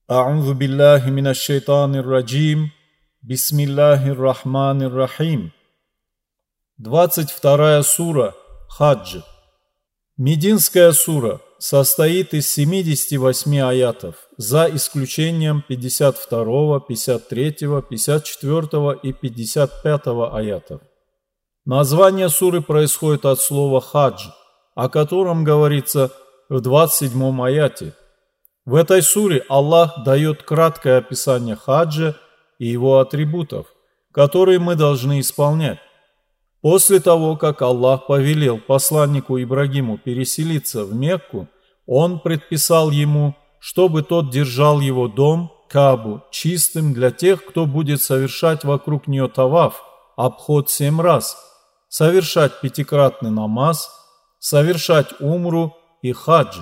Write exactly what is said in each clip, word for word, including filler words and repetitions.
А'удзу биллахи минаш шайтанир раджим. Бисмиллахир рахманир рахим. двадцать вторая сура Хадж. Мединская сура состоит из семидесяти восьми аятов, за исключением пятьдесят второго, пятьдесят третьего, пятьдесят четвёртого и пятьдесят пятого аятов. Название суры происходит от слова «хадж», о котором говорится в двадцать седьмом аяте. В этой суре Аллах дает краткое описание хаджа и его атрибутов, которые мы должны исполнять. После того, как Аллах повелел посланнику Ибрагиму переселиться в Мекку, Он предписал ему, чтобы тот держал его дом, Каабу, чистым для тех, кто будет совершать вокруг нее таваф, обход семь раз, совершать пятикратный намаз, совершать умру и хадж.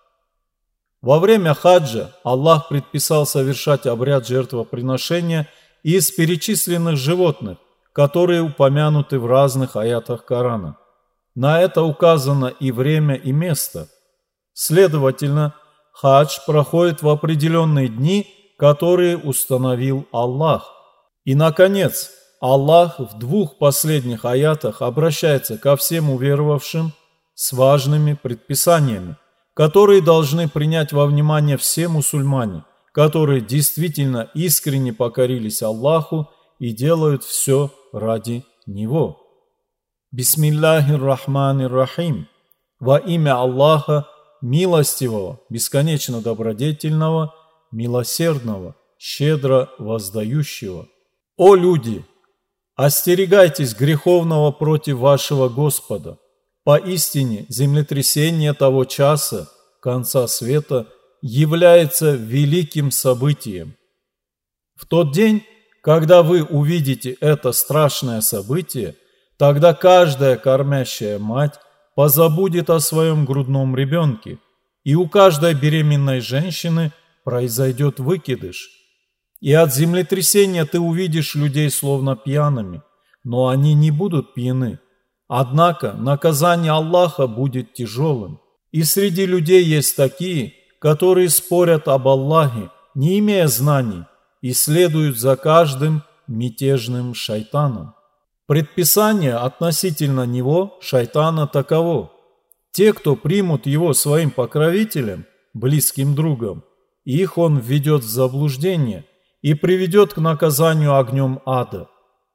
Во время хаджа Аллах предписал совершать обряд жертвоприношения из перечисленных животных, которые упомянуты в разных аятах Корана. На это указано и время, и место. Следовательно, хадж проходит в определенные дни, которые установил Аллах. И, наконец, Аллах в двух последних аятах обращается ко всем уверовавшим с важными предписаниями, которые должны принять во внимание все мусульмане, которые действительно искренне покорились Аллаху и делают все ради Него. Бисмиллахир рахманир рахим. Во имя Аллаха, милостивого, бесконечно добродетельного, милосердного, щедро воздающего. О люди! Остерегайтесь греховного против вашего Господа. Поистине, землетрясение того часа, конца света, является великим событием. В тот день, когда вы увидите это страшное событие, тогда каждая кормящая мать позабудет о своем грудном ребенке, и у каждой беременной женщины произойдет выкидыш. И от землетрясения ты увидишь людей словно пьяными, но они не будут пьяны. Однако наказание Аллаха будет тяжелым. И среди людей есть такие, которые спорят об Аллахе, не имея знаний, и следуют за каждым мятежным шайтаном. Предписание относительно него, шайтана, таково. Те, кто примут его своим покровителем, близким другом, их он введет в заблуждение и приведет к наказанию огнем ада.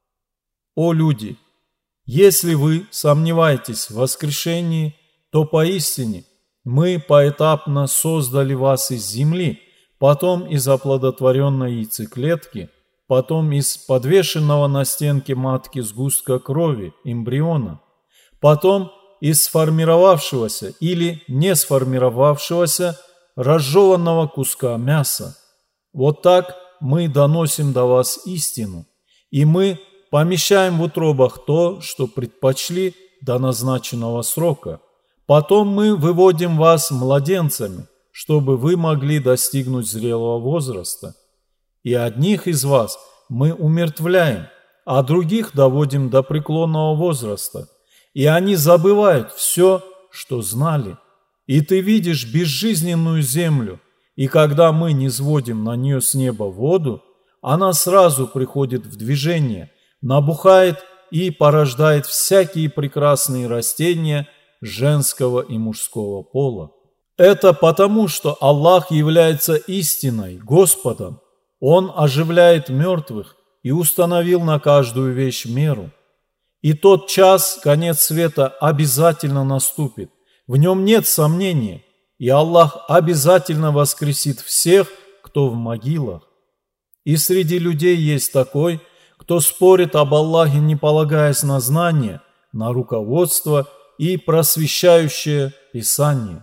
О люди! Если вы сомневаетесь в воскрешении, то поистине мы поэтапно создали вас из земли, потом из оплодотворенной яйцеклетки, потом из подвешенного на стенке матки сгустка крови, эмбриона, потом из сформировавшегося или не сформировавшегося разжеванного куска мяса. Вот так мы доносим до вас истину, и мы помещаем в утробах то, что предпочли до назначенного срока. Потом мы выводим вас младенцами, чтобы вы могли достигнуть зрелого возраста. И одних из вас мы умертвляем, а других доводим до преклонного возраста. И они забывают все, что знали. И ты видишь безжизненную землю, и когда мы низводим на нее с неба воду, она сразу приходит в движение, набухает и порождает всякие прекрасные растения женского и мужского пола. Это потому, что Аллах является истиной, Господом. Он оживляет мертвых и установил на каждую вещь меру. И тот час, конец света, обязательно наступит. В нем нет сомнения, и Аллах обязательно воскресит всех, кто в могилах. И среди людей есть такой, кто спорит об Аллахе, не полагаясь на знания, на руководство и просвещающее Писание.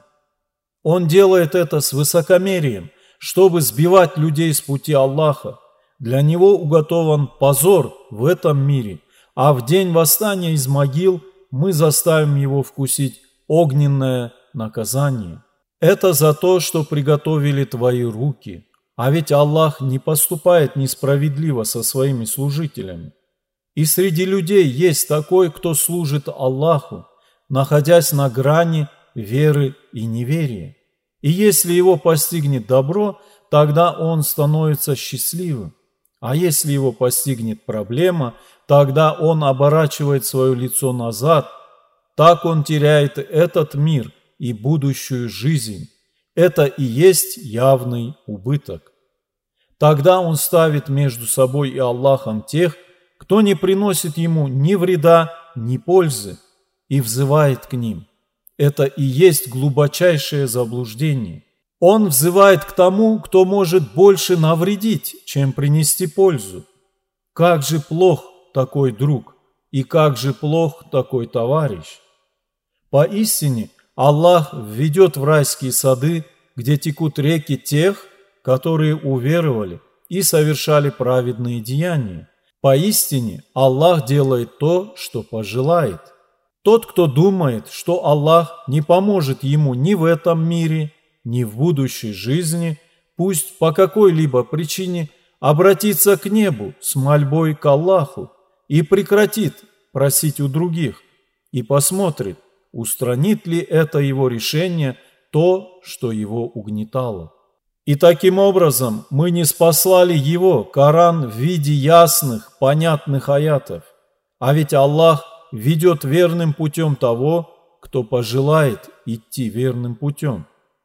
Он делает это с высокомерием, чтобы сбивать людей с пути Аллаха. Для него уготован позор в этом мире, а в день восстания из могил мы заставим его вкусить огненное наказание. Это за то, что приготовили твои руки. А ведь Аллах не поступает несправедливо со своими служителями. И среди людей есть такой, кто служит Аллаху, находясь на грани веры и неверия. И если его постигнет добро, тогда он становится счастливым. А если его постигнет проблема, тогда он оборачивает свое лицо назад. Так он теряет этот мир и будущую жизнь. Это и есть явный убыток. Тогда он ставит между собой и Аллахом тех, кто не приносит ему ни вреда, ни пользы, и взывает к ним. Это и есть глубочайшее заблуждение. Он взывает к тому, кто может больше навредить, чем принести пользу. Как же плох такой друг, и как же плох такой товарищ. Поистине, Аллах введет в райские сады, где текут реки тех, которые уверовали и совершали праведные деяния. Поистине, Аллах делает то, что пожелает. Тот, кто думает, что Аллах не поможет ему ни в этом мире, ни в будущей жизни, пусть по какой-либо причине обратится к небу с мольбой к Аллаху и прекратит просить у других, и посмотрит, устранит ли это его решение то, что его угнетало. И таким образом мы не спаслали его, Коран, в виде ясных, понятных аятов. А ведь Аллах ведет верным путем того, кто пожелает идти верным путем.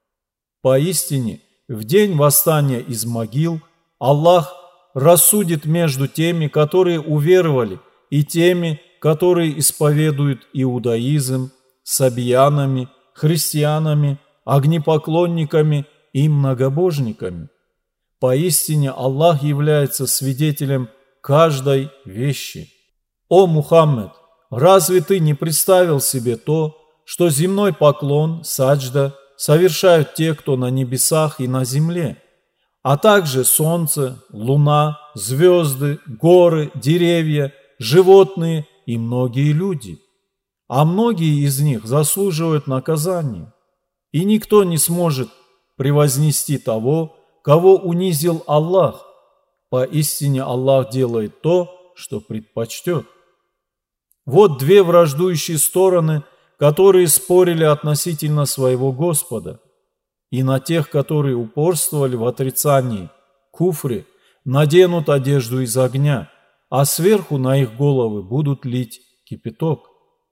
Поистине, в день восстания из могил Аллах рассудит между теми, которые уверовали, и теми, которые исповедуют иудаизм, сабиянами, христианами, огнепоклонниками и многобожниками. Поистине Аллах является свидетелем каждой вещи. О Мухаммед, разве ты не представил себе то, что земной поклон, саджда, совершают те, кто на небесах и на земле, а также солнце, луна, звезды, горы, деревья, животные и многие люди? А многие из них заслуживают наказания, и никто не сможет превознести того, кого унизил Аллах. Поистине Аллах делает то, что предпочтет. Вот две враждующие стороны, которые спорили относительно своего Господа, и на тех, которые упорствовали в отрицании, куфре, наденут одежду из огня, а сверху на их головы будут лить кипяток.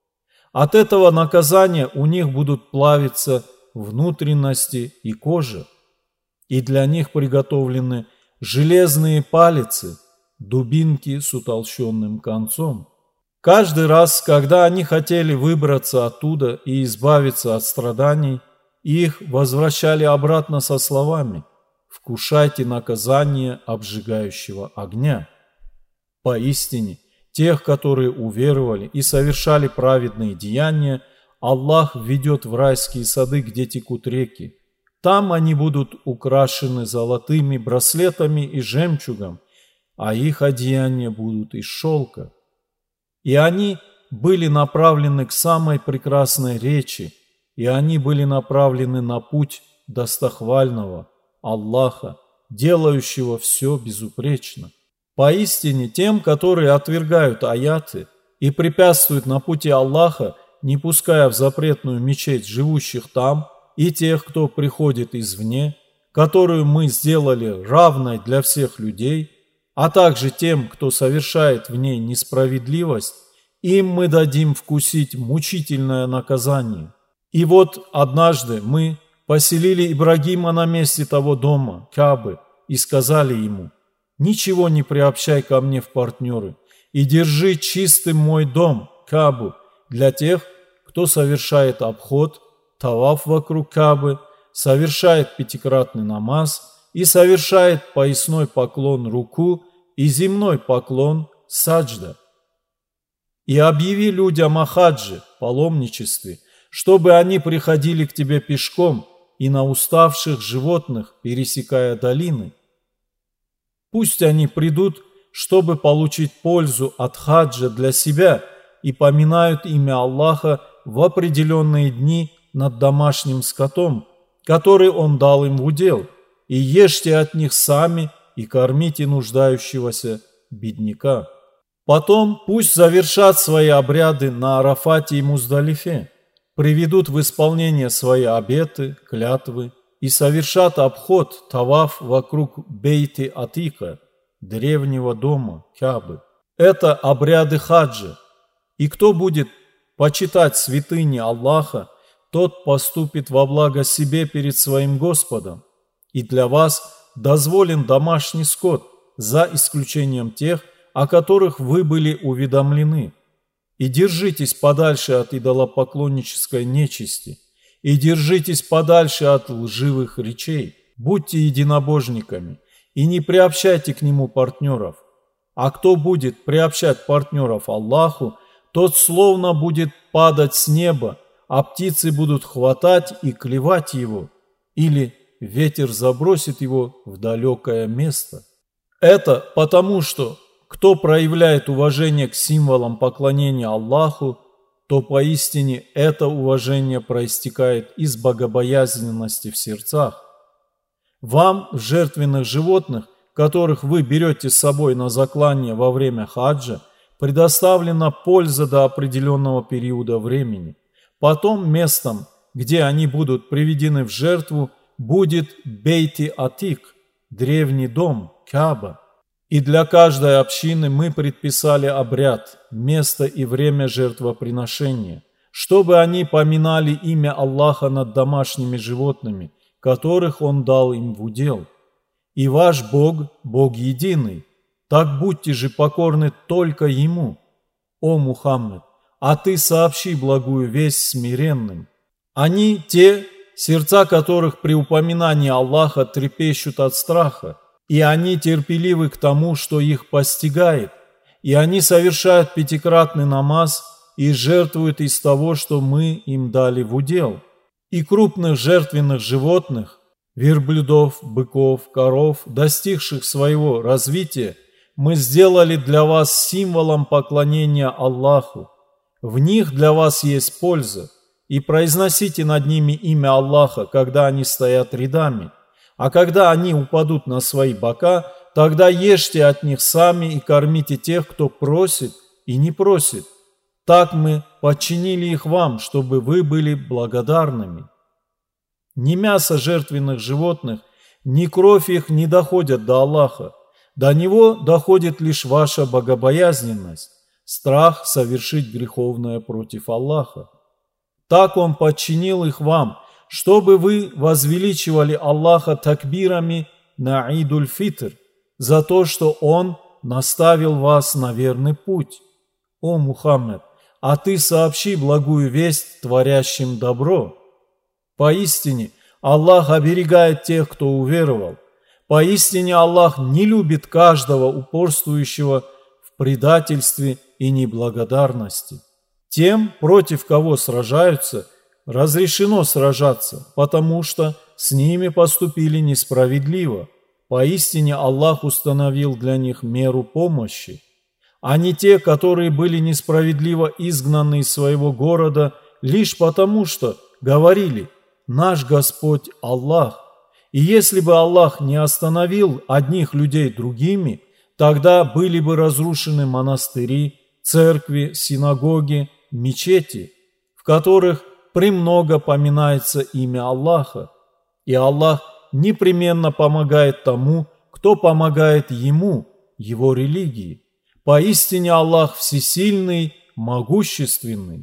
От этого наказания у них будут плавиться внутренности и кожа, и для них приготовлены железные палицы, дубинки с утолщенным концом. Каждый раз, когда они хотели выбраться оттуда и избавиться от страданий, их возвращали обратно со словами: «Вкушайте наказание обжигающего огня». Поистине, тех, которые уверовали и совершали праведные деяния, Аллах введет в райские сады, где текут реки. Там они будут украшены золотыми браслетами и жемчугом, а их одеяния будут из шелка. И они были направлены к самой прекрасной речи, и они были направлены на путь достохвального Аллаха, делающего все безупречно. Поистине тем, которые отвергают аяты и препятствуют на пути Аллаха, не пуская в запретную мечеть живущих там, и тех, кто приходит извне, которую мы сделали равной для всех людей, а также тем, кто совершает в ней несправедливость, им мы дадим вкусить мучительное наказание. И вот однажды мы поселили Ибрагима на месте того дома, Каабы, и сказали ему: «Ничего не приобщай ко мне в партнеры, и держи чистым мой дом, Каабу, для тех, кто совершает обход, таваф вокруг Каабы, совершает пятикратный намаз и совершает поясной поклон руку и земной поклон саджда. И объяви людям о хаджи, паломничестве, чтобы они приходили к тебе пешком и на уставших животных, пересекая долины. Пусть они придут, чтобы получить пользу от хаджа для себя, и поминают имя Аллаха в определенные дни над домашним скотом, который Он дал им в удел, и ешьте от них сами и кормите нуждающегося бедняка. Потом пусть завершат свои обряды на Арафате и Муздалифе, приведут в исполнение свои обеты, клятвы и совершат обход, таваф вокруг Бейти Атика, древнего дома Кябы. Это обряды хаджа. И кто будет почитать святыни Аллаха, тот поступит во благо себе перед своим Господом. И для вас дозволен домашний скот, за исключением тех, о которых вы были уведомлены. И держитесь подальше от идолопоклоннической нечисти, и держитесь подальше от лживых речей. Будьте единобожниками, и не приобщайте к нему партнеров. А кто будет приобщать партнеров Аллаху, тот словно будет падать с неба, а птицы будут хватать и клевать его, или ветер забросит его в далекое место. Это потому, что кто проявляет уважение к символам поклонения Аллаху, то поистине это уважение проистекает из богобоязненности в сердцах. Вам, жертвенных животных, которых вы берете с собой на заклание во время хаджа, предоставлена польза до определенного периода времени. Потом местом, где они будут приведены в жертву, будет Бейти Атик, древний дом, Каба. И для каждой общины мы предписали обряд, место и время жертвоприношения, чтобы они поминали имя Аллаха над домашними животными, которых Он дал им в удел. И ваш Бог, Бог единый, так будьте же покорны только Ему. О Мухаммед, а ты сообщи благую весть смиренным. Они те, сердца которых при упоминании Аллаха трепещут от страха, и они терпеливы к тому, что их постигает, и они совершают пятикратный намаз и жертвуют из того, что мы им дали в удел. И крупных жертвенных животных, верблюдов, быков, коров, достигших своего развития, мы сделали для вас символом поклонения Аллаху. В них для вас есть польза, и произносите над ними имя Аллаха, когда они стоят рядами. А когда они упадут на свои бока, тогда ешьте от них сами и кормите тех, кто просит и не просит. Так мы подчинили их вам, чтобы вы были благодарными. Ни мясо жертвенных животных, ни кровь их не доходят до Аллаха. До Него доходит лишь ваша богобоязненность, страх совершить греховное против Аллаха. Так Он подчинил их вам, чтобы вы возвеличивали Аллаха такбирами на Идуль-Фитр за то, что Он наставил вас на верный путь. О Мухаммед, а ты сообщи благую весть творящим добро. Поистине Аллах оберегает тех, кто уверовал. Поистине Аллах не любит каждого упорствующего в предательстве и неблагодарности. Тем, против кого сражаются, разрешено сражаться, потому что с ними поступили несправедливо. Поистине Аллах установил для них меру помощи. А не те, которые были несправедливо изгнаны из своего города лишь потому, что говорили: «Наш Господь Аллах». И если бы Аллах не остановил одних людей другими, тогда были бы разрушены монастыри, церкви, синагоги, мечети, в которых премного поминается имя Аллаха. И Аллах непременно помогает тому, кто помогает Ему, Его религии. Поистине Аллах всесильный, могущественный.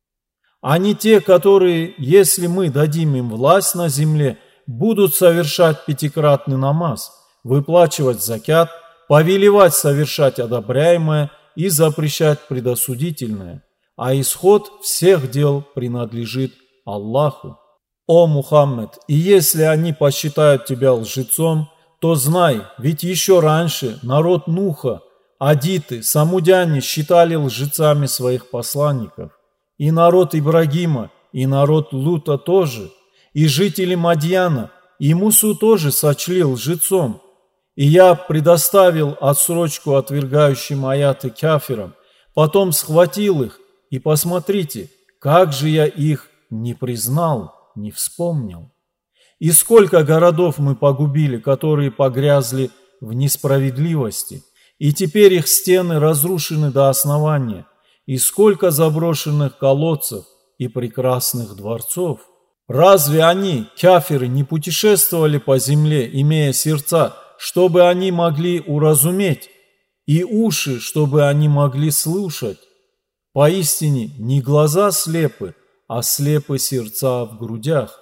А не те, которые, если мы дадим им власть на земле, будут совершать пятикратный намаз, выплачивать закят, повелевать совершать одобряемое и запрещать предосудительное, а исход всех дел принадлежит Аллаху. О Мухаммед, и если они посчитают тебя лжецом, то знай, ведь еще раньше народ Нуха, адиты, самудяне считали лжецами своих посланников, и народ Ибрагима, и народ Лута тоже, и жители Мадьяна, и Мусу тоже сочли лжецом. И я предоставил отсрочку отвергающим аяты кафирам, потом схватил их, и посмотрите, как же я их не признал, не вспомнил. И сколько городов мы погубили, которые погрязли в несправедливости, и теперь их стены разрушены до основания, и сколько заброшенных колодцев и прекрасных дворцов. Разве они, кафиры, не путешествовали по земле, имея сердца, чтобы они могли уразуметь, и уши, чтобы они могли слушать? Поистине, не глаза слепы, а слепы сердца в грудях.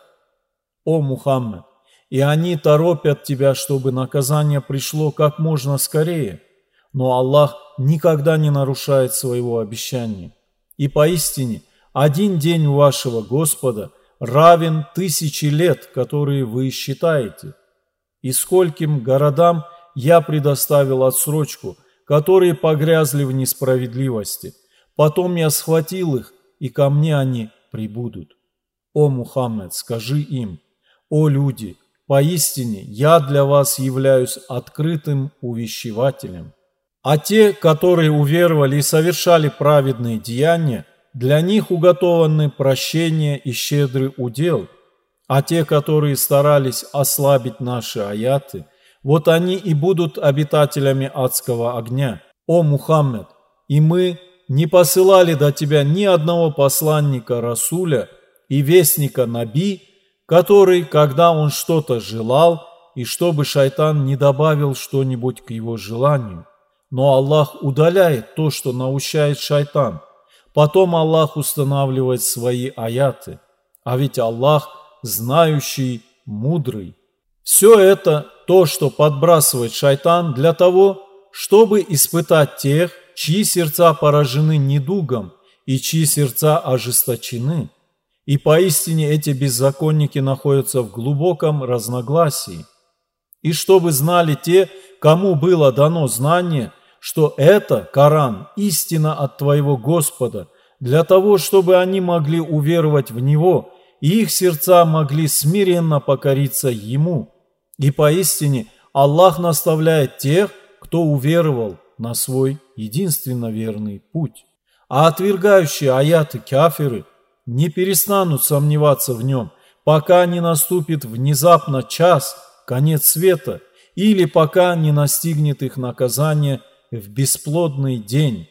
О Мухаммед, и они торопят тебя, чтобы наказание пришло как можно скорее, но Аллах никогда не нарушает своего обещания. И поистине, один день у вашего Господа равен тысячи лет, которые вы считаете. И скольким городам я предоставил отсрочку, которые погрязли в несправедливости. Потом я схватил их, и ко мне они прибудут. О Мухаммед, скажи им: о люди, поистине я для вас являюсь открытым увещевателем. А те, которые уверовали и совершали праведные деяния, для них уготованы прощение и щедрый удел. А те, которые старались ослабить наши аяты, вот они и будут обитателями адского огня. О Мухаммед, и мы не посылали до тебя ни одного посланника Расуля и вестника Наби, который, когда он что-то желал, и чтобы шайтан не добавил что-нибудь к его желанию. Но Аллах удаляет то, что наущает шайтан. Потом Аллах устанавливает свои аяты. А ведь Аллах знающий, мудрый. Все это то, что подбрасывает шайтан для того, чтобы испытать тех, чьи сердца поражены недугом и чьи сердца ожесточены. И поистине эти беззаконники находятся в глубоком разногласии. И чтобы знали те, кому было дано знание, что это, Коран, истина от твоего Господа, для того, чтобы они могли уверовать в Него, и их сердца могли смиренно покориться Ему. И поистине Аллах наставляет тех, кто уверовал на свой единственно верный путь. А отвергающие аяты кафиры не перестанут сомневаться в нем, пока не наступит внезапно час, конец света, или пока не настигнет их наказание в бесплодный день,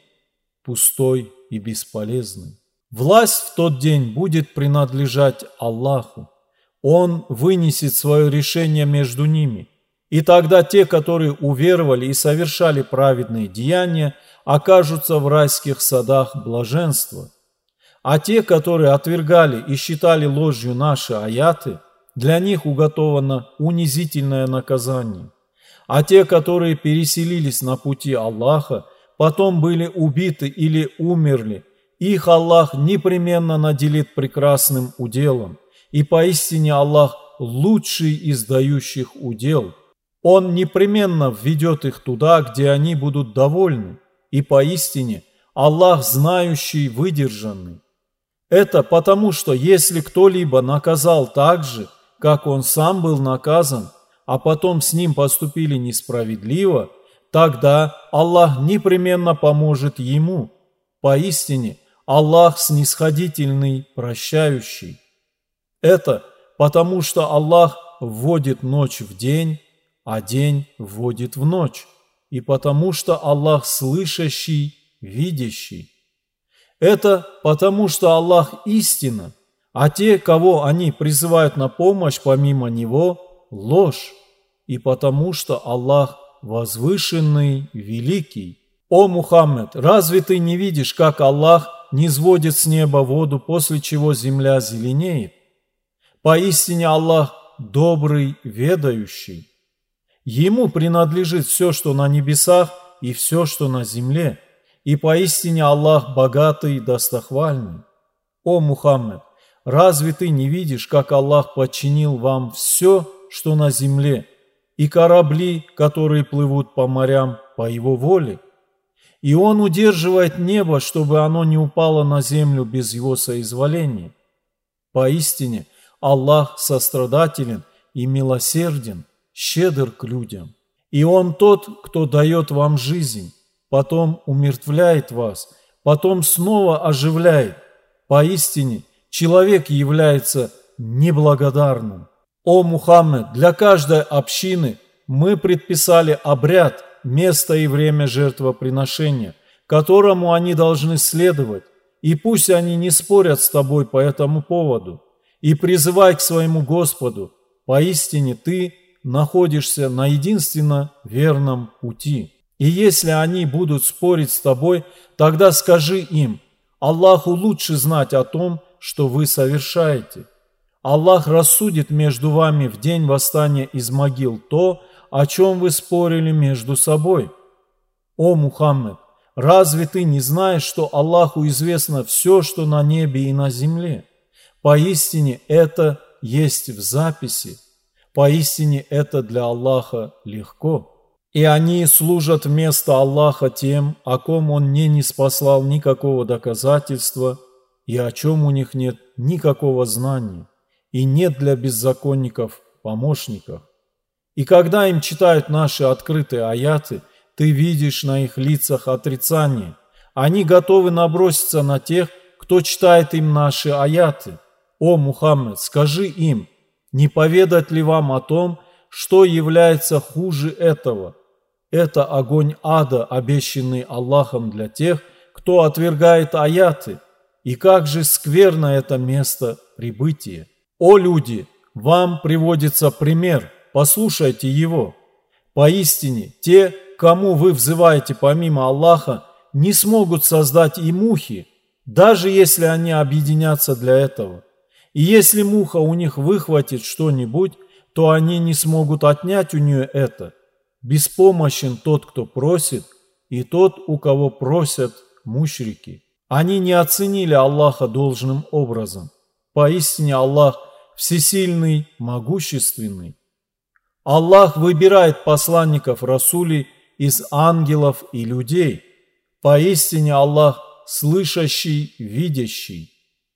пустой и бесполезный. Власть в тот день будет принадлежать Аллаху. Он вынесет свое решение между ними. И тогда те, которые уверовали и совершали праведные деяния, окажутся в райских садах блаженства. А те, которые отвергали и считали ложью наши аяты, для них уготовано унизительное наказание. А те, которые переселились на пути Аллаха, потом были убиты или умерли, их Аллах непременно наделит прекрасным уделом. И поистине Аллах лучший из дающих удел. Он непременно введет их туда, где они будут довольны. И поистине Аллах знающий, выдержанный. Это потому, что если кто-либо наказал так же, как он сам был наказан, а потом с ним поступили несправедливо, тогда Аллах непременно поможет ему. Поистине Аллах снисходительный, прощающий. Это потому, что Аллах вводит ночь в день, а день вводит в ночь, и потому, что Аллах слышащий, видящий. Это потому, что Аллах истина, а те, кого они призывают на помощь помимо Него, ложь, и потому, что Аллах возвышенный, великий. О Мухаммед, разве ты не видишь, как Аллах низводит с неба воду, после чего земля зеленеет? Поистине Аллах добрый, ведающий. Ему принадлежит все, что на небесах, и все, что на земле. И поистине Аллах богатый и достохвальный. О Мухаммед, разве ты не видишь, как Аллах подчинил вам все, что на земле, и корабли, которые плывут по морям по Его воле? И Он удерживает небо, чтобы оно не упало на землю без Его соизволения. Поистине Аллах сострадателен и милосерден, щедр к людям. И Он тот, кто дает вам жизнь, потом умертвляет вас, потом снова оживляет. Поистине человек является неблагодарным. О Мухаммед, для каждой общины мы предписали обряд, место и время жертвоприношения, которому они должны следовать, и пусть они не спорят с тобой по этому поводу. и призывай к своему Господу. Поистине ты находишься на единственно верном пути. И если они будут спорить с тобой, тогда скажи им: Аллаху лучше знать о том, что вы совершаете. Аллах рассудит между вами в день восстания из могил то, о чем вы спорили между собой. О Мухаммед, разве ты не знаешь, что Аллаху известно все, что на небе и на земле? Поистине это есть в записи. Поистине это для Аллаха легко. И они служат вместо Аллаха тем, о ком Он не ниспослал никакого доказательства и о чем у них нет никакого знания, и нет для беззаконников помощников. И когда им читают наши открытые аяты, ты видишь на их лицах отрицание. Они готовы наброситься на тех, кто читает им наши аяты. О Мухаммед, скажи им: не поведать ли вам о том, что является хуже этого? Это огонь ада, обещанный Аллахом для тех, кто отвергает аяты. И как же скверно это место прибытия. О люди, вам приводится пример, послушайте его. Поистине, те, кому вы взываете помимо Аллаха, не смогут создать и мухи, даже если они объединятся для этого. И если муха у них выхватит что-нибудь, то они не смогут отнять у нее это. Беспомощен тот, кто просит, и тот, у кого просят мушрики. Они не оценили Аллаха должным образом. Поистине Аллах всесильный, могущественный. Аллах выбирает посланников расулей из ангелов и людей. Поистине Аллах слышащий, видящий.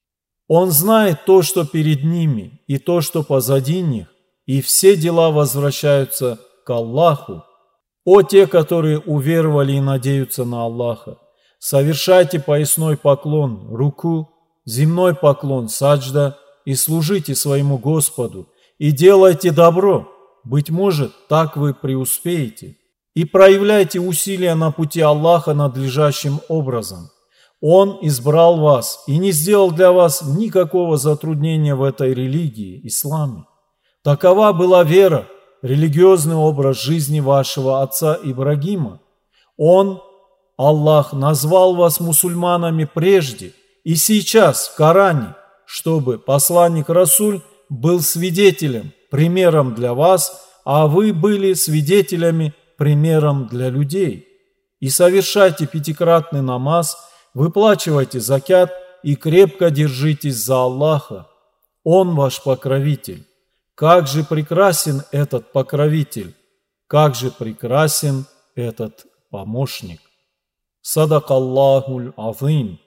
Он знает то, что перед ними, и то, что позади них, и все дела возвращаются к Аллаху. О те, которые уверовали и надеются на Аллаха, совершайте поясной поклон, руку, земной поклон, саджда, и служите своему Господу, и делайте добро, быть может, так вы преуспеете. И проявляйте усилия на пути Аллаха надлежащим образом. Он избрал вас и не сделал для вас никакого затруднения в этой религии, исламе. Такова была вера, религиозный образ жизни вашего отца Ибрагима. Он, Аллах, назвал вас мусульманами прежде и сейчас в Коране, чтобы посланник Расуль был свидетелем, примером для вас, а вы были свидетелями, примером для людей. И совершайте пятикратный намаз, выплачивайте закят и крепко держитесь за Аллаха. Он ваш покровитель. Как же прекрасен этот покровитель! Как же прекрасен этот помощник! Садак Аллахуль Азим.